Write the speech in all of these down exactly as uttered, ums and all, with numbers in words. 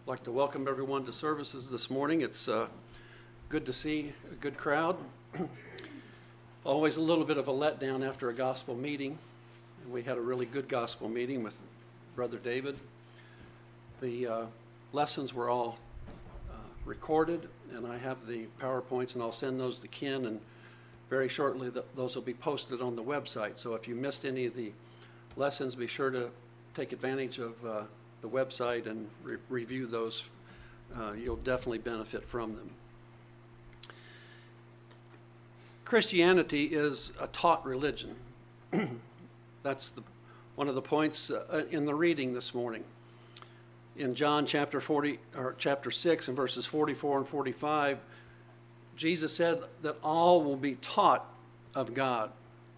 I'd like to welcome everyone to services this morning. It's uh, good to see a good crowd. Always a little bit of a letdown after a gospel meeting. We had a really good gospel meeting with Brother David. The uh, lessons were all uh, recorded, and I have the PowerPoints, and I'll send those to Ken, and very shortly th- those will be posted on the website. So if you missed any of the lessons, be sure to take advantage of uh, the website and re- review those. Uh, you'll definitely benefit from them. Christianity is a taught religion. That's the, one of the points uh, in the reading this morning. In John chapter forty or chapter six and verses forty-four and forty-five, Jesus said that all will be taught of God.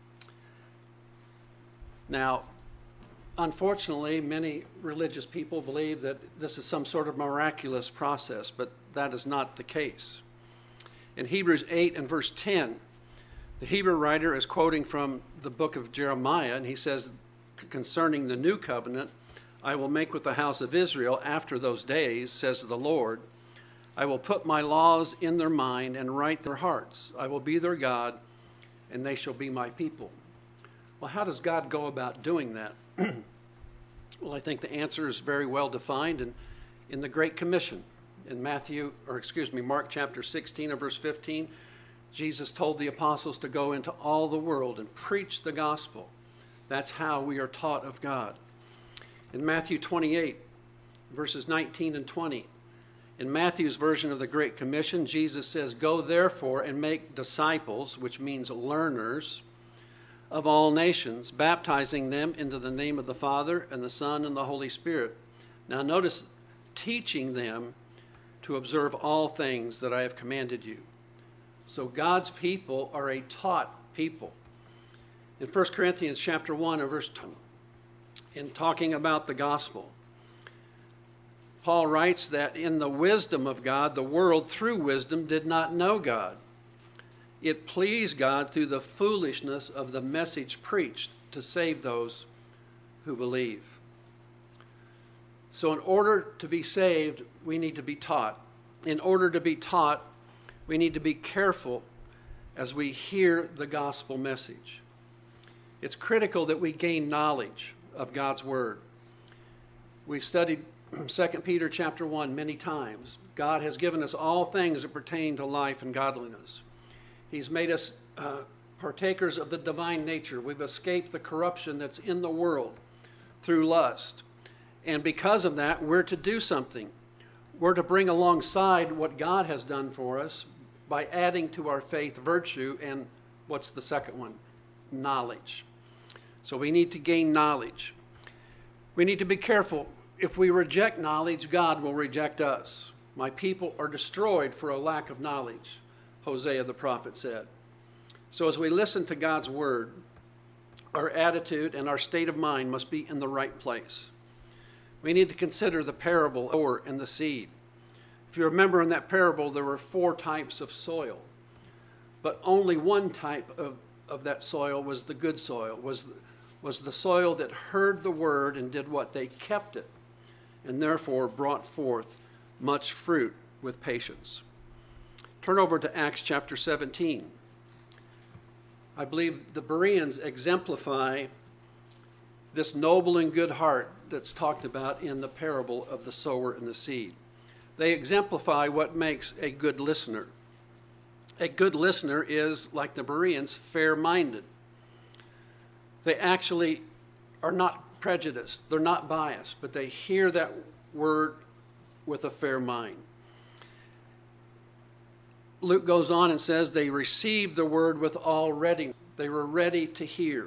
Now, unfortunately, many religious people believe that this is some sort of miraculous process, but that is not the case. In Hebrews eight and verse ten, the Hebrew writer is quoting from the book of Jeremiah, and he says, concerning the new covenant, I will make with the house of Israel after those days, says the Lord. I will put my laws in their mind and write their hearts. I will be their God, and they shall be my people. Well, how does God go about doing that? Well, I think the answer is very well defined in, in the Great Commission. In Matthew, or excuse me, Mark chapter sixteen and verse fifteen, Jesus told the apostles to go into all the world and preach the gospel. That's how we are taught of God. In Matthew twenty-eight, verses nineteen and twenty, in Matthew's version of the Great Commission, Jesus says, go therefore and make disciples, which means learners, of all nations, baptizing them into the name of the Father and the Son and the Holy Spirit. Now notice, teaching them to observe all things that I have commanded you. So God's people are a taught people. In First Corinthians chapter one and verse two, in talking about the gospel, Paul writes that in the wisdom of God, the world through wisdom did not know God. It pleased God through the foolishness of the message preached to save those who believe. So in order to be saved, we need to be taught. In order to be taught, we need to be careful as we hear the gospel message. It's critical that we gain knowledge of God's word. We've studied Second Peter chapter one many times. God has given us all things that pertain to life and godliness. He's made us uh, partakers of the divine nature. We've escaped the corruption that's in the world through lust. And because of that, we're to do something. We're to bring alongside what God has done for us by adding to our faith virtue and what's the second one? Knowledge. So we need to gain knowledge. We need to be careful. If we reject knowledge, God will reject us. My people are destroyed for a lack of knowledge, Hosea the prophet said. So as we listen to God's word, our attitude and our state of mind must be in the right place. We need to consider the parable of the sower and the seed. If you remember in that parable, there were four types of soil, but only one type of, of that soil was the good soil, was, was the soil that heard the word and did what? They kept it, and therefore brought forth much fruit with patience. Turn over to Acts chapter seventeen. I believe the Bereans exemplify this noble and good heart that's talked about in the parable of the sower and the seed. They exemplify what makes a good listener. A good listener is, like the Bereans, fair-minded. They actually are not prejudiced. They're not biased, but they hear that word with a fair mind. Luke goes on and says they received the word with all readiness. They were ready to hear.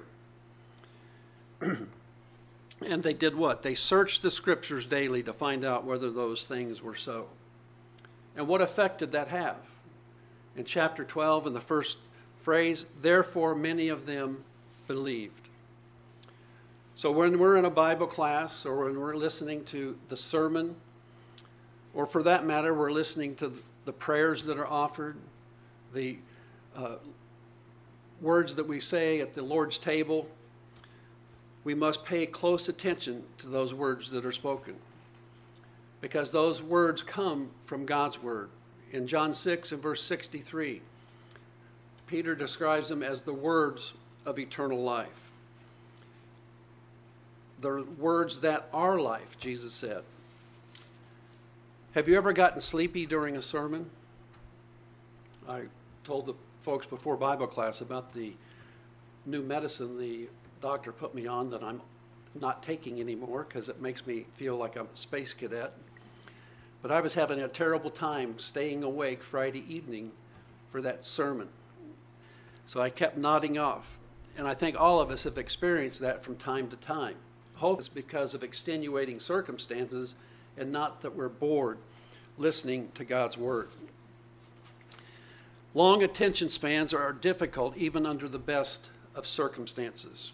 And they did what? They searched the scriptures daily to find out whether those things were so. And what effect did that have? In chapter twelve, in the first phrase, therefore many of them believed. So when we're in a Bible class, or when we're listening to the sermon, or for that matter, we're listening to the prayers that are offered, the uh, words that we say at the Lord's table, we must pay close attention to those words that are spoken. because those words come from God's word. In John six and verse sixty-three, Peter describes them as the words of eternal life. The words that are life, Jesus said. Have you ever gotten sleepy during a sermon? I told the folks before Bible class about the new medicine the doctor put me on that I'm not taking anymore because it makes me feel like I'm a space cadet. But I was having a terrible time staying awake Friday evening for that sermon. So I kept nodding off. And I think all of us have experienced that from time to time. Hope it's because of extenuating circumstances and not that we're bored listening to God's word. Long attention spans are difficult even under the best of circumstances.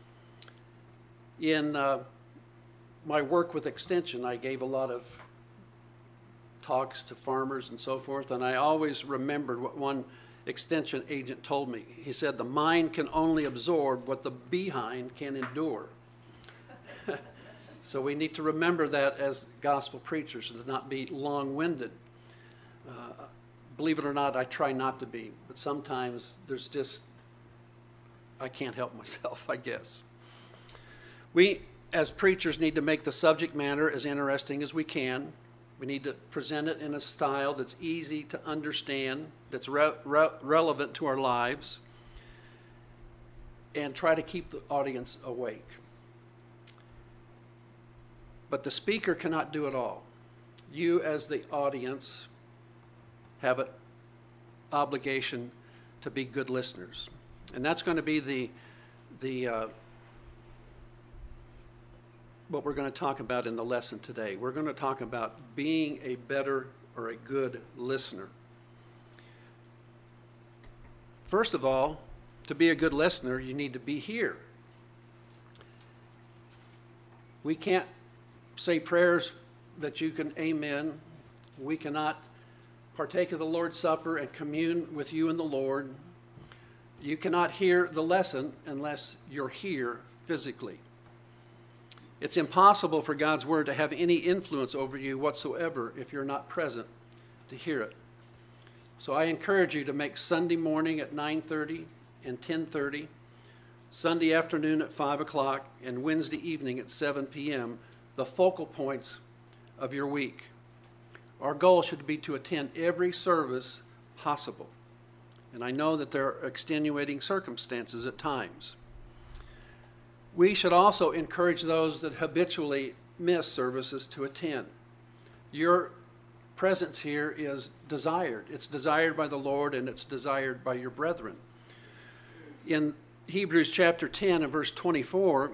In uh, my work with Extension, I gave a lot of talks to farmers and so forth, and I always remembered what one Extension agent told me. He said, the mind can only absorb what the behind can endure. So we need to remember that as gospel preachers, to not be long-winded. Uh, believe it or not, I try not to be, but sometimes there's just, I can't help myself, I guess. We, as preachers, need to make the subject matter as interesting as we can. We need to present it in a style that's easy to understand, that's re- re- relevant to our lives, and try to keep the audience awake. But the speaker cannot do it all. You, as the audience, have an obligation to be good listeners. And that's going to be the, the uh, what we're going to talk about in the lesson today. We're going to talk about being a better or a good listener. First of all, to be a good listener, you need to be here. We can't say prayers that you can amen. We cannot partake of the Lord's Supper and commune with you and the Lord. You cannot hear the lesson unless you're here physically. It's impossible for God's word to have any influence over you whatsoever if you're not present to hear it. So I encourage you to make Sunday morning at nine thirty and ten thirty, Sunday afternoon at five o'clock, and Wednesday evening at seven p.m. the focal points of your week. Our goal should be to attend every service possible. And I know that there are extenuating circumstances at times. We should also encourage those that habitually miss services to attend. Your presence here is desired. It's desired by the Lord, and it's desired by your brethren. In Hebrews chapter ten and verse twenty-four,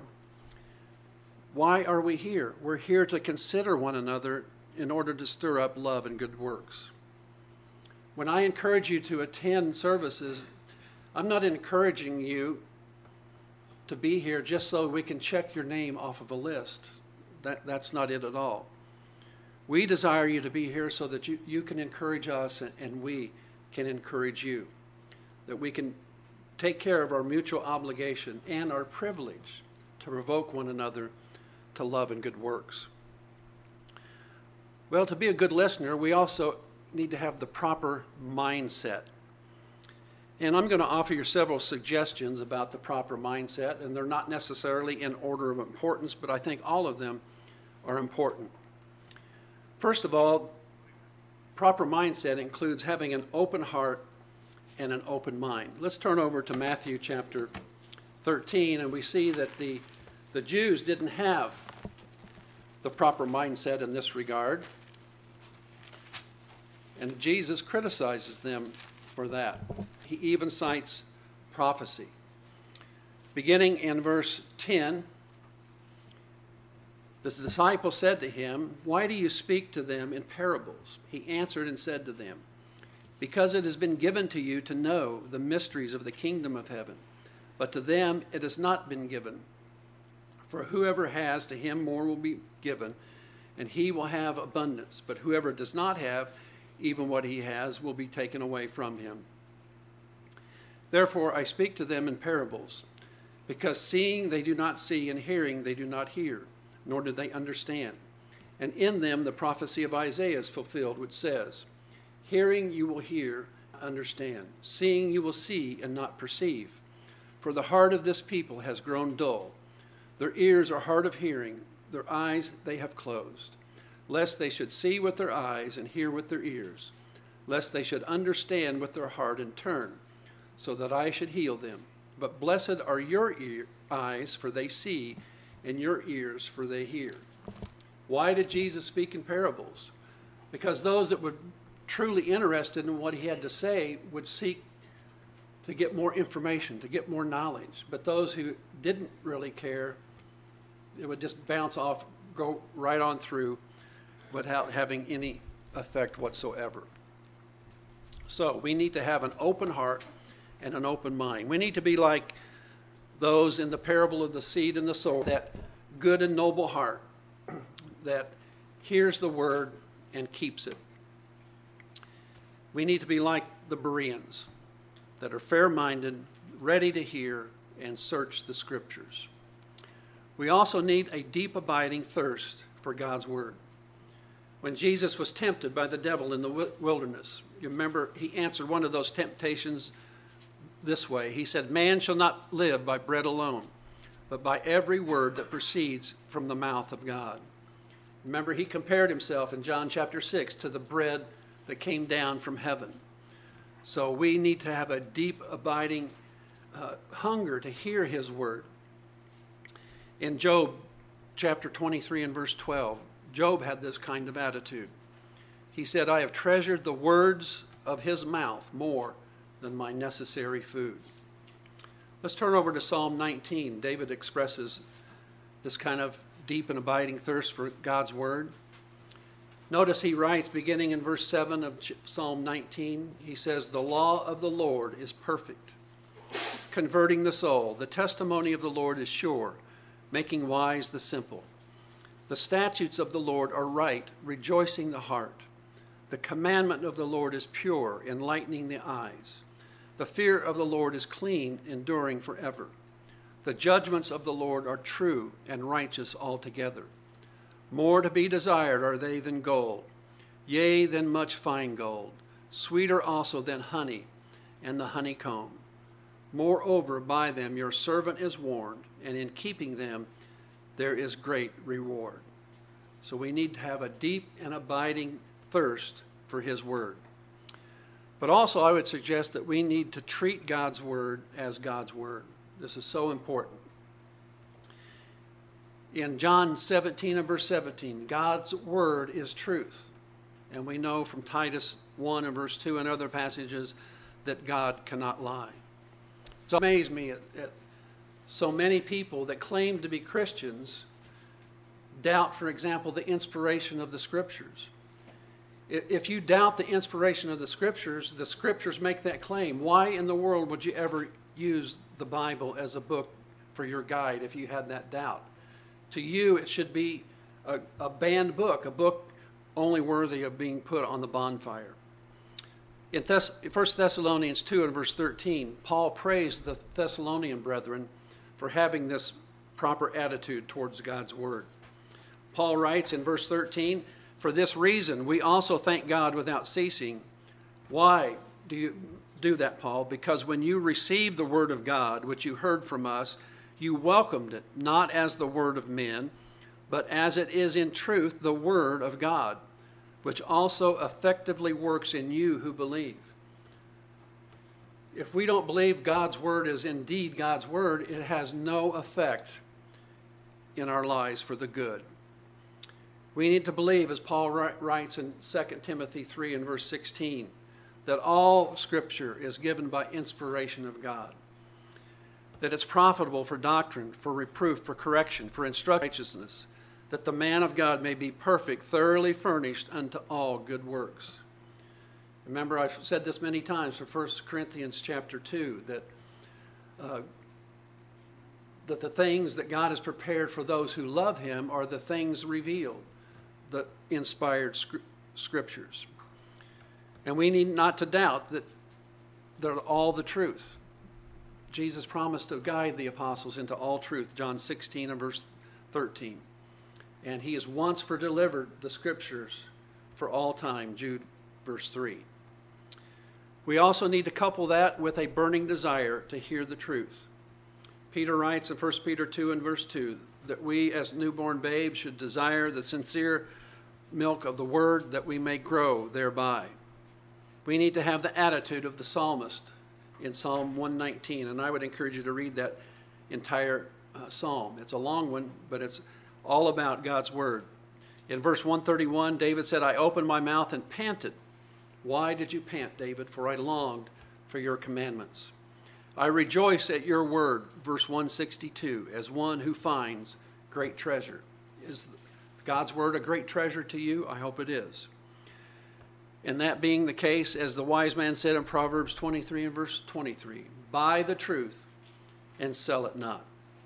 why are we here? We're here to consider one another in order to stir up love and good works. When I encourage you to attend services, I'm not encouraging you to be here just so we can check your name off of a list. That, that's not it at all. We desire you to be here so that you, you can encourage us and, and we can encourage you. That we can take care of our mutual obligation and our privilege to provoke one another to love and good works. Well, to be a good listener, we also need to have the proper mindset. And I'm going to offer you several suggestions about the proper mindset, and they're not necessarily in order of importance, but I think all of them are important. First of all, proper mindset includes having an open heart and an open mind. Let's turn over to Matthew chapter thirteen, and we see that the, the Jews didn't have the proper mindset in this regard. And Jesus criticizes them for that. He even cites prophecy. Beginning in verse ten, the disciple said to him, "Why do you speak to them in parables?" He answered and said to them, "Because it has been given to you to know the mysteries of the kingdom of heaven, but to them it has not been given. For whoever has, to him more will be given, and he will have abundance. But whoever does not have, even what he has will be taken away from him. Therefore I speak to them in parables, because seeing they do not see, and hearing they do not hear, nor do they understand. And in them the prophecy of Isaiah is fulfilled, which says, hearing you will hear, understand. Seeing you will see and not perceive. For the heart of this people has grown dull. Their ears are hard of hearing, their eyes they have closed, lest they should see with their eyes and hear with their ears, lest they should understand with their heart and turn, so that I should heal them. But blessed are your ear, eyes, for they see, and your ears, for they hear. Why did Jesus speak in parables? Because those that were truly interested in what he had to say would seek to get more information, to get more knowledge. But those who didn't really care, it would just bounce off, go right on through without having any effect whatsoever. So we need to have an open heart and an open mind. We need to be like those in the parable of the seed and the sower, that good and noble heart that hears the word and keeps it. We need to be like the Bereans, that are fair-minded, ready to hear and search the scriptures. We also need a deep abiding thirst for God's word. When Jesus was tempted by the devil in the wilderness, you remember he answered one of those temptations this way. He said, man shall not live by bread alone, but by every word that proceeds from the mouth of God. Remember, he compared himself in John chapter six to the bread that came down from heaven. So we need to have a deep abiding uh, hunger to hear his word. In Job chapter twenty-three and verse twelve, Job had this kind of attitude. He said, I have treasured the words of his mouth more than my necessary food. Let's turn over to Psalm nineteen. David expresses this kind of deep and abiding thirst for God's word. Notice he writes, beginning in verse seven of Psalm nineteen, he says, the law of the Lord is perfect, converting the soul. The testimony of the Lord is sure, making wise the simple. The statutes of the Lord are right, rejoicing the heart. The commandment of the Lord is pure, enlightening the eyes. The fear of the Lord is clean, enduring forever. The judgments of the Lord are true and righteous altogether. More to be desired are they than gold, yea, than much fine gold, sweeter also than honey and the honeycomb. Moreover, by them your servant is warned, and in keeping them there is great reward. So we need to have a deep and abiding thirst for his word. But also I would suggest that we need to treat God's word as God's word. This is so important. In John seventeen and verse seventeen, God's word is truth. And we know from Titus one and verse two and other passages that God cannot lie. It's amazed me at, at so many people that claim to be Christians doubt, for example, the inspiration of the scriptures. If you doubt the inspiration of the scriptures, the scriptures make that claim. Why in the world would you ever use the Bible as a book for your guide if you had that doubt? To you, it should be a, a banned book, a book only worthy of being put on the bonfire. In Thess- First Thessalonians two and verse thirteen, Paul praised the Thessalonian brethren for having this proper attitude towards God's word. Paul writes in verse thirteen, for this reason we also thank God without ceasing. Why do you do that, Paul? Because when you received the word of God, which you heard from us, you welcomed it, not as the word of men, but as it is in truth the word of God, which also effectively works in you who believe. If we don't believe God's word is indeed God's word, it has no effect in our lives for the good. We need to believe, as Paul writes in Second Timothy three and verse sixteen, that all scripture is given by inspiration of God, that it's profitable for doctrine, for reproof, for correction, for instruction in righteousness, that the man of God may be perfect, thoroughly furnished unto all good works. Remember, I've said this many times for First Corinthians chapter two, that uh, that the things that God has prepared for those who love him are the things revealed, the inspired scriptures. And we need not to doubt that they're all the truth. Jesus promised to guide the apostles into all truth, John sixteen and verse thirteen. And he has once for delivered the scriptures for all time, Jude verse three. We also need to couple that with a burning desire to hear the truth. Peter writes in First Peter two and verse two that we as newborn babes should desire the sincere milk of the word that we may grow thereby. We need to have the attitude of the psalmist in Psalm one nineteen, and I would encourage you to read that entire uh, psalm. It's a long one, but it's all about God's word. In verse one thirty-one, David said, I opened my mouth and panted. Why did you pant, David? For I longed for your commandments. I rejoice at your word, verse one sixty-two, as one who finds great treasure. Is God's word a great treasure to you? I hope it is. And that being the case, as the wise man said in Proverbs twenty-three and verse twenty-three, buy the truth and sell it not.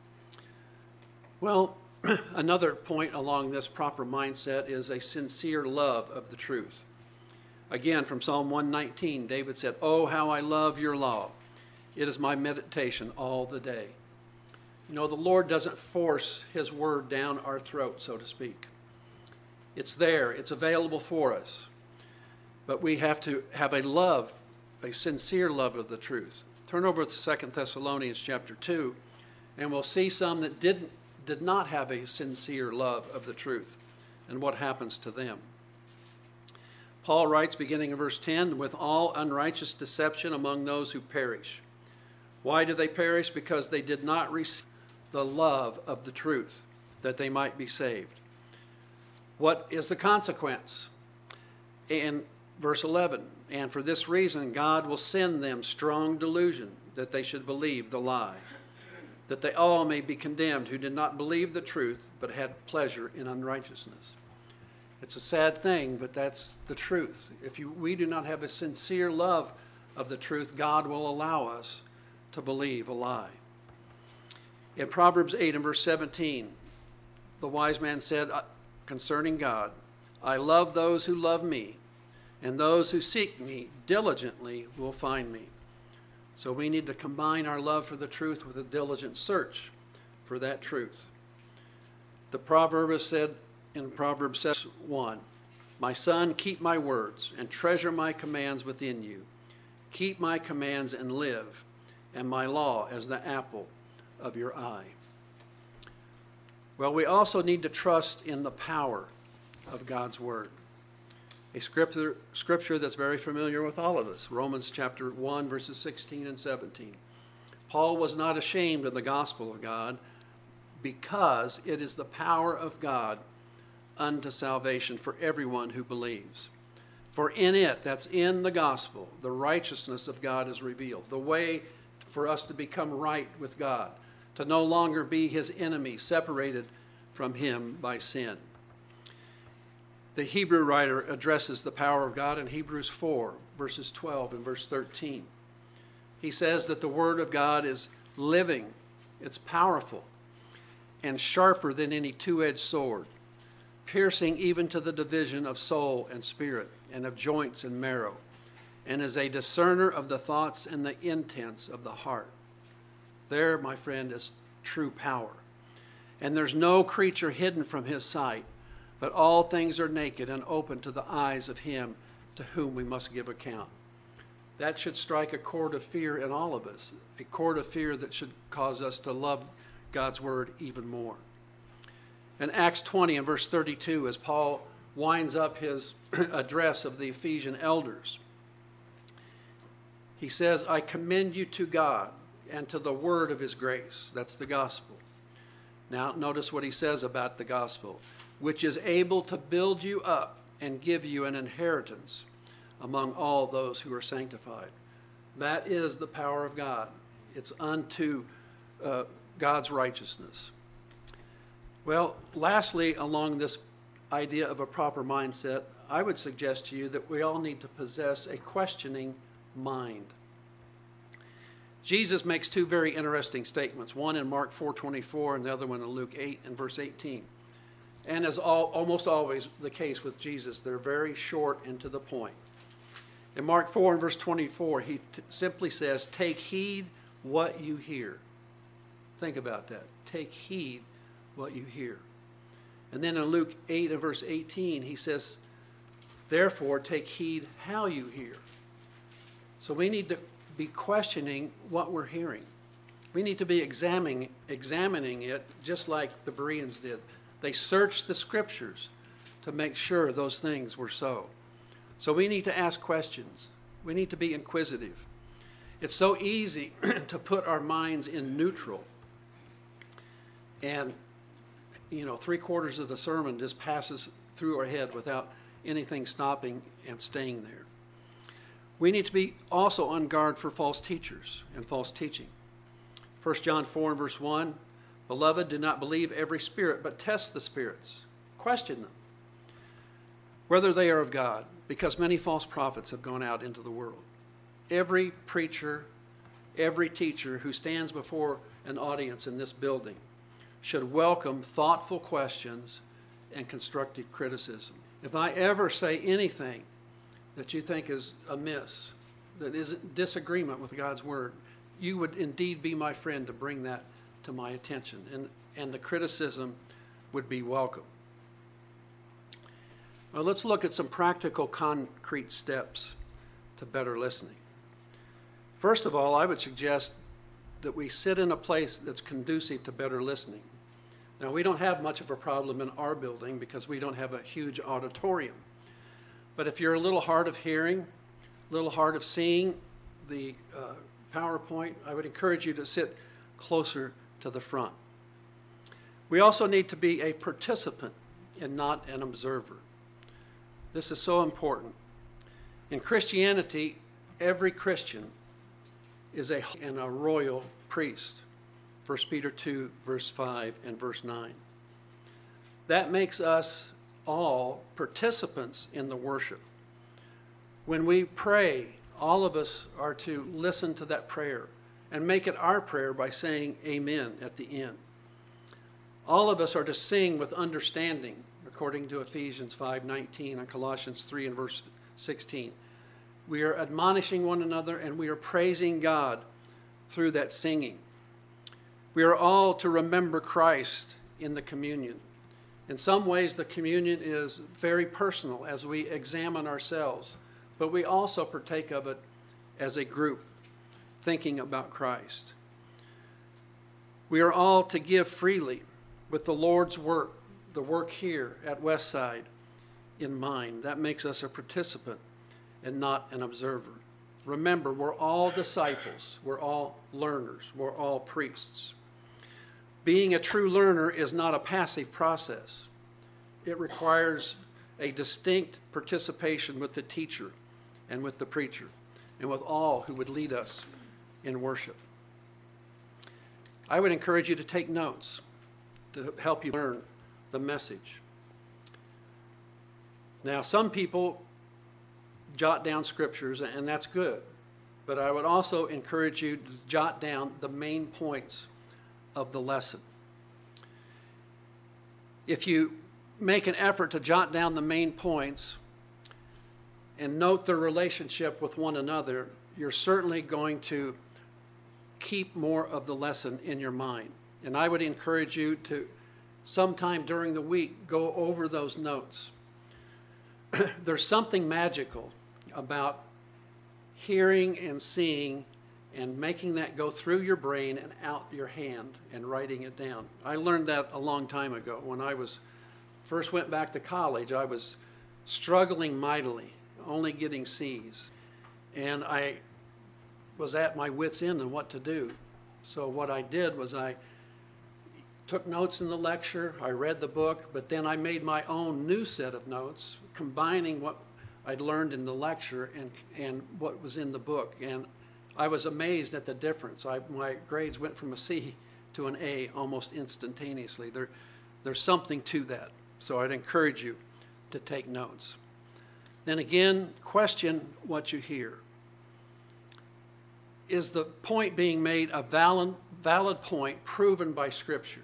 Well, another point along this proper mindset is a sincere love of the truth. Again, from Psalm one nineteen, David said, oh, how I love your law. It is my meditation all the day. You know, the Lord doesn't force his word down our throat, so to speak. It's there. It's available for us. But we have to have a love, a sincere love of the truth. Turn over to Second Thessalonians chapter two, and we'll see some that didn't, did not have a sincere love of the truth and what happens to them. Paul writes, beginning in verse ten, with all unrighteous deception among those who perish. Why do they perish? Because they did not receive the love of the truth, that they might be saved. What is the consequence? In verse eleven, and for this reason God will send them strong delusion, that they should believe the lie, that they all may be condemned who did not believe the truth, but had pleasure in unrighteousness. It's a sad thing, but that's the truth. If you, we do not have a sincere love of the truth, God will allow us to believe a lie. In Proverbs eight and verse seventeen, the wise man said concerning God, I love those who love me, and those who seek me diligently will find me. So we need to combine our love for the truth with a diligent search for that truth. The proverb said in Proverbs one, my son, keep my words and treasure my commands within you. Keep my commands and live, and my law as the apple of your eye. Well, we also need to trust in the power of God's word. A scripture, scripture that's very familiar with all of us, Romans chapter one, verses sixteen and seventeen. Paul was not ashamed of the gospel of God because it is the power of God unto salvation for everyone who believes. For in it, that's in the gospel, the righteousness of God is revealed. The way for us to become right with God, to no longer be his enemy, separated from him by sin. The Hebrew writer addresses the power of God in Hebrews four, verses twelve and verse thirteen. He says that the word of God is living, it's powerful, and sharper than any two-edged sword, piercing even to the division of soul and spirit, and of joints and marrow, and is a discerner of the thoughts and the intents of the heart. There, my friend, is true power. And there's no creature hidden from his sight, but all things are naked and open to the eyes of him to whom we must give account. That should strike a chord of fear in all of us, a chord of fear that should cause us to love God's word even more. In Acts twenty and verse thirty-two, as Paul winds up his address of the Ephesian elders, he says, I commend you to God and to the word of his grace. That's the gospel. Now, notice what he says about the gospel, which is able to build you up and give you an inheritance among all those who are sanctified. That is the power of God. It's unto uh, God's righteousness. Well, lastly, along this idea of a proper mindset, I would suggest to you that we all need to possess a questioning mind. Jesus makes two very interesting statements, one in Mark four twenty-four and the other one in Luke eight and verse eighteen. And as all, almost always the case with Jesus, they're very short and to the point. In Mark four and verse twenty-four, he t- simply says, take heed what you hear. Think about that. Take heed what you hear. And then in Luke eight and verse eighteen, he says, therefore take heed how you hear. So we need to be questioning what we're hearing. We need to be examining, examining it just like the Bereans did. They searched the scriptures to make sure those things were so. So we need to ask questions. We need to be inquisitive. It's so easy to put our minds in neutral. And, you know, three quarters of the sermon just passes through our head without anything stopping and staying there. We need to be also on guard for false teachers and false teaching. First John four and verse one, beloved, do not believe every spirit, but test the spirits. Question them, whether they are of God, because many false prophets have gone out into the world. Every preacher, every teacher who stands before an audience in this building should welcome thoughtful questions and constructive criticism. If I ever say anything that you think is amiss, that is disagreement with God's word, you would indeed be my friend to bring that to my attention, and, and the criticism would be welcome. Well, let's look at some practical, concrete steps to better listening. First of all, I would suggest that we sit in a place that's conducive to better listening. Now, we don't have much of a problem in our building because we don't have a huge auditorium. But if you're a little hard of hearing, a little hard of seeing the uh, PowerPoint, I would encourage you to sit closer to the front. We also need to be a participant and not an observer. This is so important. In Christianity, every Christian is a and a royal priest. First Peter two, verse five and verse nine. That makes us all participants in the worship. When we pray, all of us are to listen to that prayer and make it our prayer by saying amen at the end. All of us are to sing with understanding, according to Ephesians five nineteen and Colossians three and verse sixteen. We are admonishing one another and we are praising God through that singing. We are all to remember Christ in the communion. In some ways, the communion is very personal as we examine ourselves, but we also partake of it as a group, thinking about Christ. We are all to give freely with the Lord's work, the work here at Westside, in mind. That makes us a participant and not an observer. Remember, we're all disciples. We're all learners. We're all priests. Being a true learner is not a passive process. It requires a distinct participation with the teacher and with the preacher and with all who would lead us in worship. I would encourage you to take notes to help you learn the message. Now, some people jot down scriptures, and that's good, but I would also encourage you to jot down the main points of the lesson. If you make an effort to jot down the main points and note their relationship with one another, you're certainly going to keep more of the lesson in your mind. And I would encourage you to sometime during the week go over those notes. There's something magical about hearing and seeing and making that go through your brain and out your hand and writing it down. I learned that a long time ago. When I was first went back to college, I was struggling mightily, only getting C's. And I was at my wit's end on what to do. So what I did was I took notes in the lecture, I read the book, but then I made my own new set of notes, combining what I'd learned in the lecture and, and what was in the book. And I was amazed at the difference. I, my grades went from a C to an A almost instantaneously. There, there's something to that. So I'd encourage you to take notes. Then again, question what you hear. Is the point being made a valid, valid point proven by Scripture?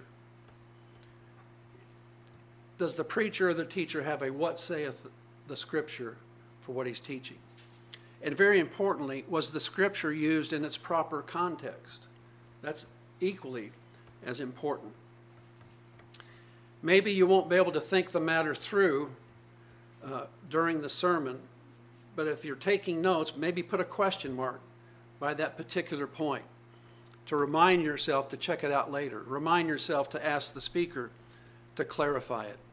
Does the preacher or the teacher have a what saith the Scripture for what he's teaching? And very importantly, was the Scripture used in its proper context? That's equally as important. Maybe you won't be able to think the matter through uh, during the sermon, but if you're taking notes, maybe put a question mark by that particular point to remind yourself to check it out later. Remind yourself to ask the speaker to clarify it.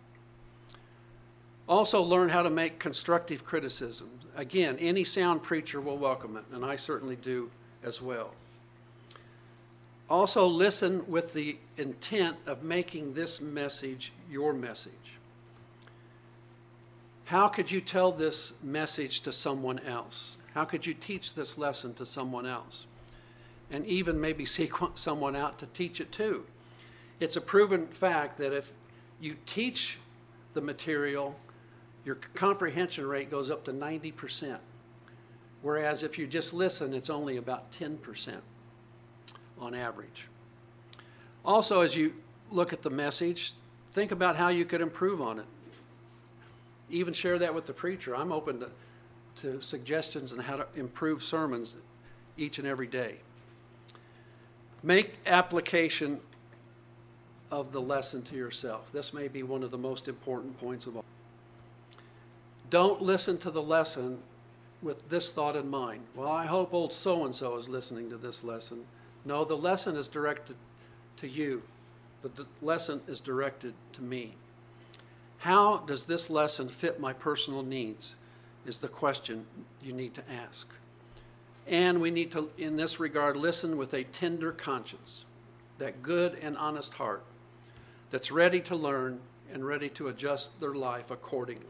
Also, learn how to make constructive criticism. Again, any sound preacher will welcome it, and I certainly do as well. Also, listen with the intent of making this message your message. How could you tell this message to someone else? How could you teach this lesson to someone else? And even maybe seek someone out to teach it to. It's a proven fact that if you teach the material, your comprehension rate goes up to ninety percent. Whereas if you just listen, it's only about ten percent on average. Also, as you look at the message, think about how you could improve on it. Even share that with the preacher. I'm open to, to suggestions on how to improve sermons each and every day. Make application of the lesson to yourself. This may be one of the most important points of all. Don't listen to the lesson with this thought in mind. Well, I hope old so-and-so is listening to this lesson. No, the lesson is directed to you. The, the lesson is directed to me. How does this lesson fit my personal needs is the question you need to ask. And we need to, in this regard, listen with a tender conscience, that good and honest heart that's ready to learn and ready to adjust their life accordingly.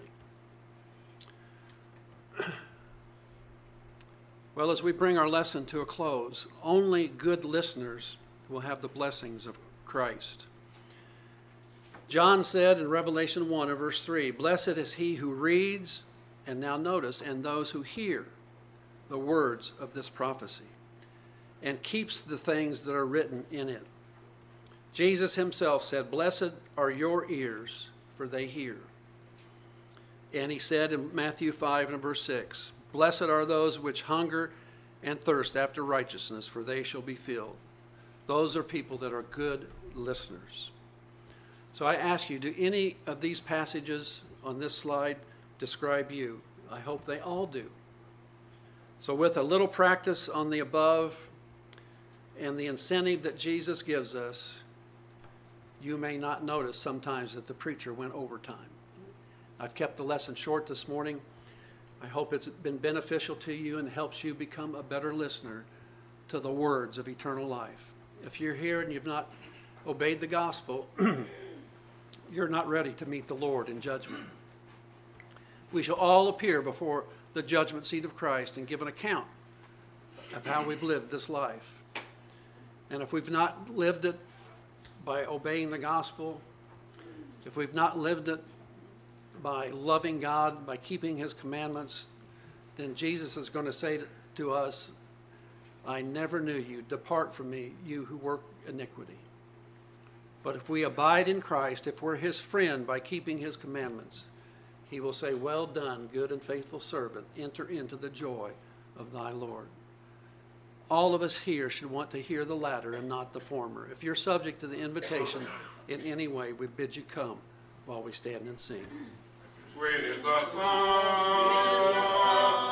Well, as we bring our lesson to a close, only good listeners will have the blessings of Christ. John said in Revelation one and verse three, "Blessed is he who reads," and now notice, "and those who hear the words of this prophecy, and keeps the things that are written in it." Jesus himself said, "Blessed are your ears, for they hear." And he said in Matthew five and verse six, "Blessed are those which hunger and thirst after righteousness, for they shall be filled." Those are people that are good listeners. So I ask you, do any of these passages on this slide describe you? I hope they all do. So with a little practice on the above and the incentive that Jesus gives us, you may not notice sometimes that the preacher went overtime. I've kept the lesson short this morning. I hope it's been beneficial to you and helps you become a better listener to the words of eternal life. If you're here and you've not obeyed the gospel, you're not ready to meet the Lord in judgment. We shall all appear before the judgment seat of Christ and give an account of how we've lived this life. And if we've not lived it by obeying the gospel, if we've not lived it by loving God, by keeping his commandments, then Jesus is going to say to us, "I never knew you. Depart from me, you who work iniquity." But if we abide in Christ, if we're his friend by keeping his commandments, he will say, "Well done, good and faithful servant. Enter into the joy of thy Lord." All of us here should want to hear the latter and not the former. If you're subject to the invitation in any way, we bid you come while we stand and sing. Sweet is the song.